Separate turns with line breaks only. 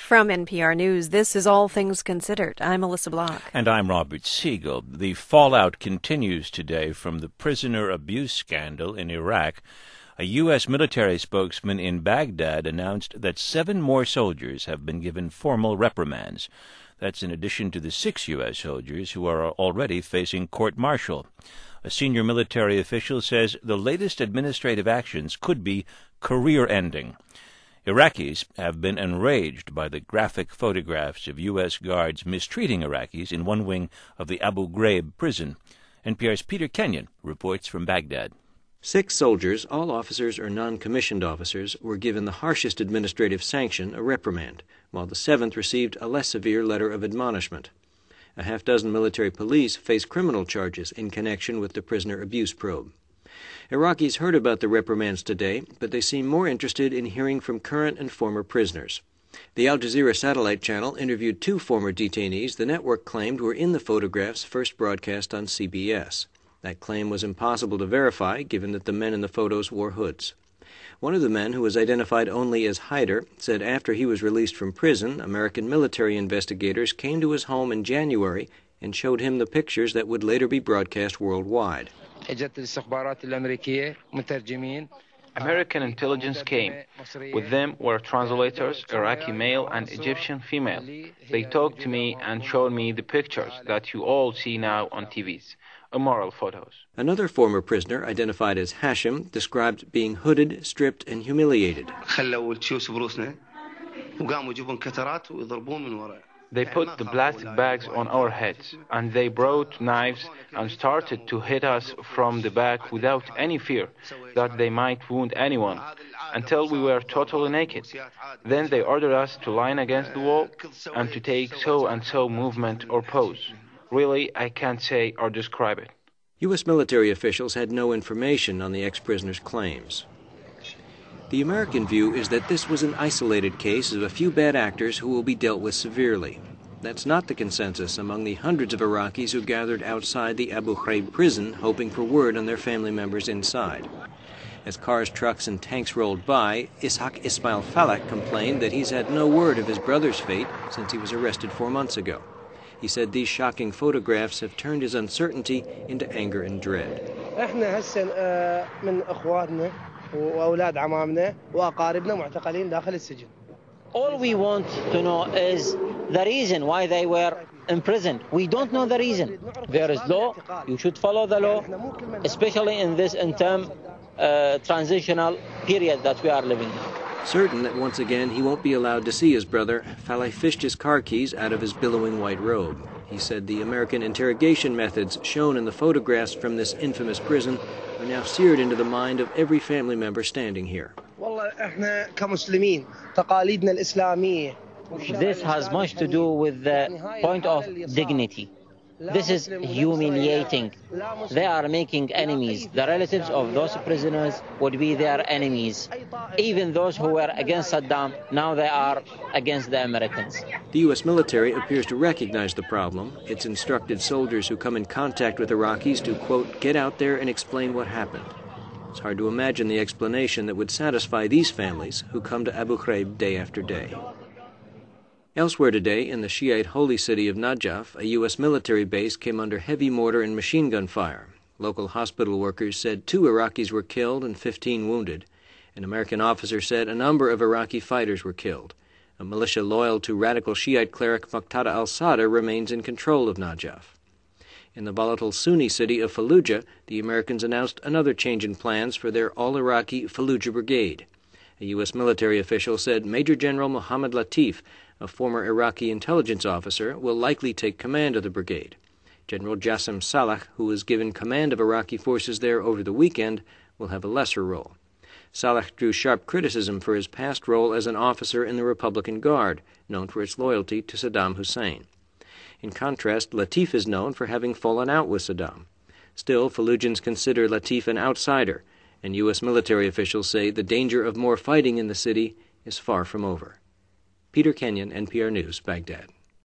From NPR News, this is All Things Considered. I'm Melissa Block.
And I'm Robert Siegel. The fallout continues today from the prisoner abuse scandal in Iraq. A U.S. military spokesman in Baghdad announced that 7 more soldiers have been given formal reprimands. That's in addition to the 6 U.S. soldiers who are already facing court-martial. A senior military official says the latest administrative actions could be career-ending. Iraqis have been enraged by the graphic photographs of U.S. guards mistreating Iraqis in one wing of the Abu Ghraib prison. NPR's Peter Kenyon reports from Baghdad.
6 soldiers, all officers or non-commissioned officers, were given the harshest administrative sanction, a reprimand, while the 7th received a less severe letter of admonishment. A half-dozen military police face criminal charges in connection with the prisoner abuse probe. Iraqis heard about the reprimands today, but they seem more interested in hearing from current and former prisoners. The Al Jazeera satellite channel interviewed 2 former detainees the network claimed were in the photographs first broadcast on CBS. That claim was impossible to verify, given that the men in the photos wore hoods. One of the men, who was identified only as Haider, said after he was released from prison, American military investigators came to his home in January and showed him the pictures that would later be broadcast worldwide.
American intelligence came. With them were translators, Iraqi male and Egyptian female. They talked to me and showed me the pictures that you all see now on TVs. Immoral photos.
Another former prisoner, identified as Hashim, described being hooded, stripped, and humiliated.
They put the plastic bags on our heads, and they brought knives and started to hit us from the back without any fear that they might wound anyone, until we were totally naked. Then they ordered us to line against the wall and to take so-and-so movement or pose. Really, I can't say or describe it.
U.S. military officials had no information on the ex-prisoner's claims. The American view is that this was an isolated case of a few bad actors who will be dealt with severely. That's not the consensus among the hundreds of Iraqis who gathered outside the Abu Ghraib prison hoping for word on their family members inside. As cars, trucks, and tanks rolled by, Ishaq Ismail Falak complained that he's had no word of his brother's fate since he was arrested 4 months ago. He said these shocking photographs have turned his uncertainty into anger and dread.
All we want to know is the reason why they were imprisoned. We don't know the reason. There is law. You should follow the law, especially in this interim transitional period that we are living in.
Certain that once again he won't be allowed to see his brother, Falak fished his car keys out of his billowing white robe. He said the American interrogation methods shown in the photographs from this infamous prison are now seared into the mind of every family member standing here.
This has much to do with the point of dignity. This is humiliating. They are making enemies. The relatives of those prisoners would be their enemies. Even those who were against Saddam, now they are against the Americans.
The U.S. military appears to recognize the problem. It's instructed soldiers who come in contact with Iraqis to, quote, get out there and explain what happened. It's hard to imagine the explanation that would satisfy these families who come to Abu Ghraib day after day. Elsewhere today, in the Shiite holy city of Najaf, a U.S. military base came under heavy mortar and machine gun fire. Local hospital workers said 2 Iraqis were killed and 15 wounded. An American officer said a number of Iraqi fighters were killed. A militia loyal to radical Shiite cleric Muqtada al-Sadr remains in control of Najaf. In the volatile Sunni city of Fallujah, the Americans announced another change in plans for their all-Iraqi Fallujah Brigade. A U.S. military official said Major General Mohammed Latif, a former Iraqi intelligence officer, will likely take command of the brigade. General Jassim Salah, who was given command of Iraqi forces there over the weekend, will have a lesser role. Salah drew sharp criticism for his past role as an officer in the Republican Guard, known for its loyalty to Saddam Hussein. In contrast, Latif is known for having fallen out with Saddam. Still, Fallujans consider Latif an outsider, and U.S. military officials say the danger of more fighting in the city is far from over. Peter Kenyon, NPR News, Baghdad.